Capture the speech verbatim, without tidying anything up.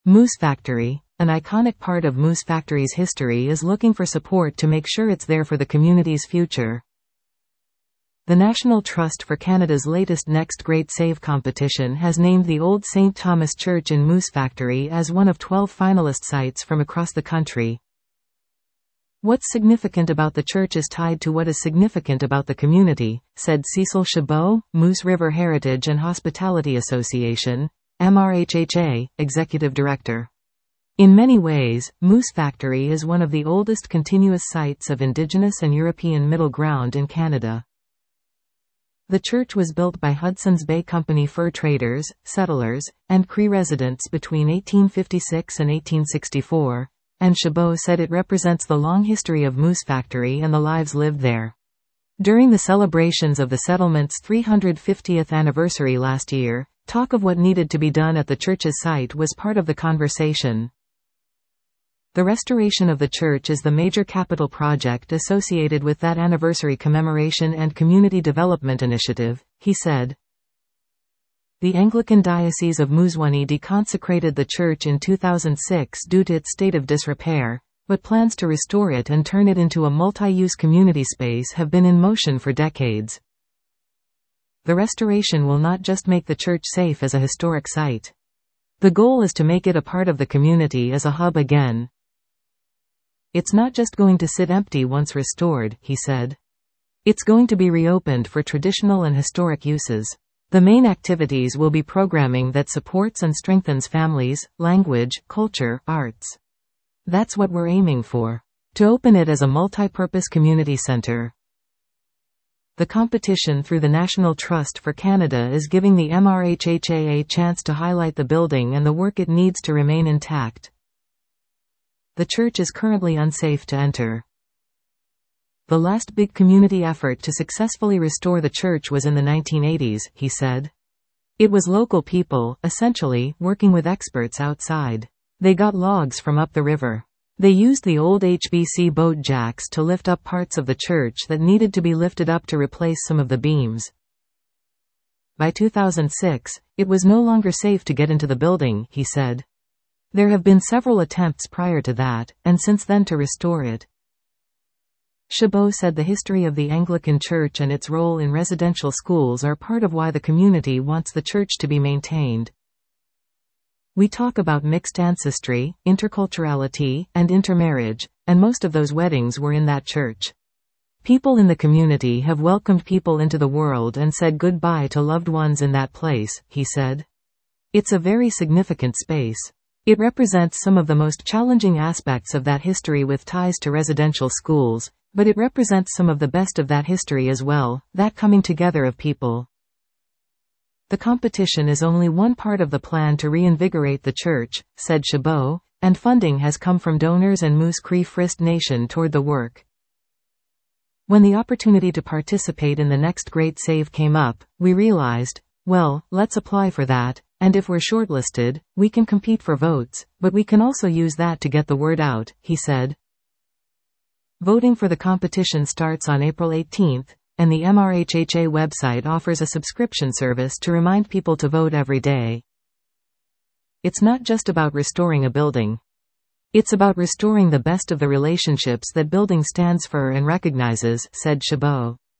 Moose Factory, an iconic part of Moose Factory's history, is looking for support to make sure it's there for the community's future. The National Trust for Canada's latest Next Great Save competition has named the Old Saint Thomas Church in Moose Factory as one of twelve finalist sites from across the country. What's significant about the church is tied to what is significant about the community, said Cecil Chabot, Moose River Heritage and Hospitality Association, M R H H A, Executive Director. In many ways, Moose Factory is one of the oldest continuous sites of Indigenous and European middle ground in Canada. The church was built by Hudson's Bay Company fur traders, settlers, and Cree residents between eighteen fifty-six and eighteen sixty-four, and Chabot said it represents the long history of Moose Factory and the lives lived there. During the celebrations of the settlement's three hundred fiftieth anniversary last year, talk of what needed to be done at the church's site was part of the conversation. The restoration of the church is the major capital project associated with that anniversary commemoration and community development initiative, he said. The Anglican Diocese of Moosonee deconsecrated the church in two thousand six due to its state of disrepair, but plans to restore it and turn it into a multi-use community space have been in motion for decades. The restoration will not just make the church safe as a historic site. The goal is to make it a part of the community as a hub again. It's not just going to sit empty once restored, he said. It's going to be reopened for traditional and historic uses. The main activities will be programming that supports and strengthens families, language, culture, arts. That's what we're aiming for. To open it as a multi-purpose community center. The competition through the National Trust for Canada is giving the M R H H A a chance to highlight the building and the work it needs to remain intact. The church is currently unsafe to enter. The last big community effort to successfully restore the church was in the nineteen eighties, he said. It was local people, essentially, working with experts outside. They got logs from up the river. They used the old H B C boat jacks to lift up parts of the church that needed to be lifted up to replace some of the beams. By two thousand six, it was no longer safe to get into the building, he said. There have been several attempts prior to that, and since then to restore it. Chabot said the history of the Anglican Church and its role in residential schools are part of why the community wants the church to be maintained. We talk about mixed ancestry, interculturality, and intermarriage, and most of those weddings were in that church. People in the community have welcomed people into the world and said goodbye to loved ones in that place, he said. It's a very significant space. It represents some of the most challenging aspects of that history with ties to residential schools, but it represents some of the best of that history as well, that coming together of people. The competition is only one part of the plan to reinvigorate the church, said Chabot, and funding has come from donors and Moose Cree First Nation toward the work. When the opportunity to participate in the Next Great Save came up, we realized, well, let's apply for that, and if we're shortlisted, we can compete for votes, but we can also use that to get the word out, he said. Voting for the competition starts on April eighteenth, and the M R H H A website offers a subscription service to remind people to vote every day. It's not just about restoring a building. It's about restoring the best of the relationships that building stands for and recognizes, said Chabot.